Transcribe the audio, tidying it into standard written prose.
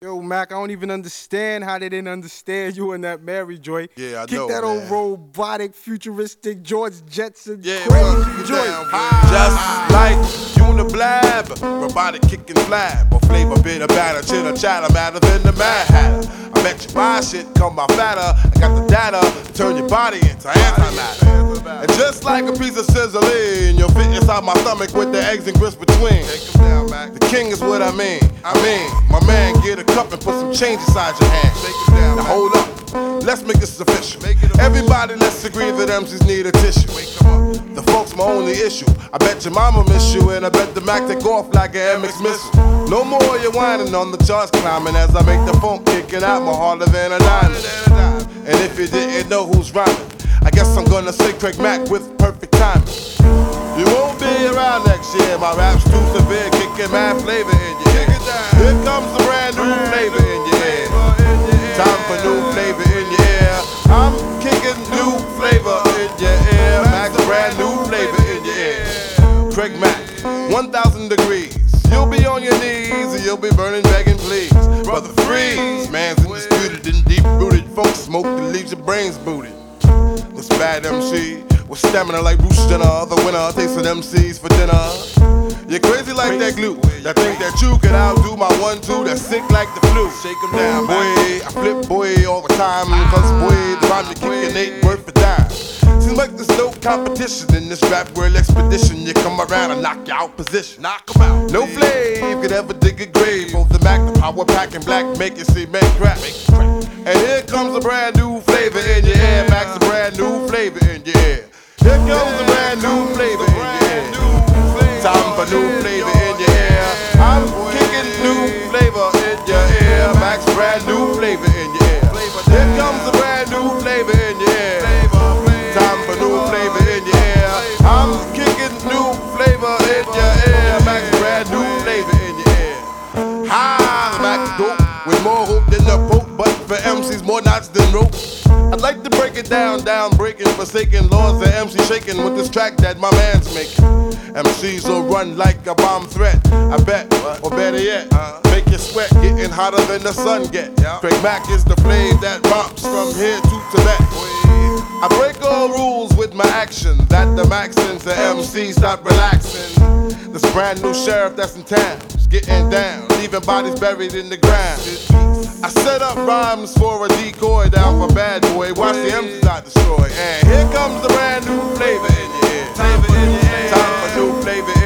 Yo, Mac, I don't even understand how they didn't understand you in that Mary joint. Yeah, I Kick know, that man. old robotic, futuristic George Jetson Yeah, crazy joint. Just like Uniblab, robotic kicking flab, or flavor bitter batter, chitter chatter, madder than the Mad Hatter. I bet you buy shit, come by fatter. I got the data to turn your body into antimatter. And just like a piece of sizzling, you'll fit inside my stomach with the eggs and grits between. The king is what I mean. My man, get a cup and put some change inside your hand. Now hold up, let's make this official. Everybody, let's agree that MCs need a tissue. The folks my only issue. I bet your mama miss you, and I bet the Mac take off like an MX missile. No more you whining on the charts climbing as I make the phone kicking out more harder than a diamond. And if you didn't know who's rhyming, I guess I'm gonna say Craig Mack with perfect timing. You won't be around next year. My rap's too severe, kicking mad flavor in your ear. Here comes a brand new flavor in your ear. Time for new flavor in your ear. I'm kicking new flavor in your ear. Max, brand new flavor in your ear. Craig Mack, 1,000 degrees. You'll be on your knees and you'll be burning, begging, please. Brother Freeze, man's undisputed and deep-rooted. Funk smoke that leaves your brains booted. This bad MC with stamina like Bruce Jenner, the winner tasting MCs for dinner. You're crazy like that glue, that think that you can outdo my 1-2 that's sick like the flu. Shake 'em down, boy. I flip, boy, all the time. Cause, boy, the rhyme you kickin' ain't worth a dime. Seems like there's no competition in this rap world expedition. You come around and knock you out position. Knock 'em out. No Flav could ever dig a grave. Both the Mac, the power pack, and black make it cement crack. And here comes a brand new flavor in your ear. Max, a brand new flavor in your ear. Here comes a brand new flavor in your ear. Time for new flavor in your ear. I'm kicking new flavor in your ear. Max, brand new flavor in your ear. Here comes a brand new flavor in your ear. Time for new flavor in your ear. I'm kicking new flavor in your ear. Max, brand new flavor in your ear. Ha, Max dope with more hope than the Pope, but for MCs more knots than rope. I'd like to break it down, breaking, forsaken laws of MC shaking with this track that my man's making. MCs will run like a bomb threat, I bet, or better yet, make you sweat, getting hotter than the sun get. Craig Mack is the flame that romps from here to Tibet. I break all rules with my action, that the Max sends the MC stop relaxing. This brand new sheriff that's in town is getting down, leaving bodies buried in the ground. I set up rhymes for a decoy down for bad boy. Watch the MCs I destroy. And here comes the brand new flavor in your ear. Time for new flavor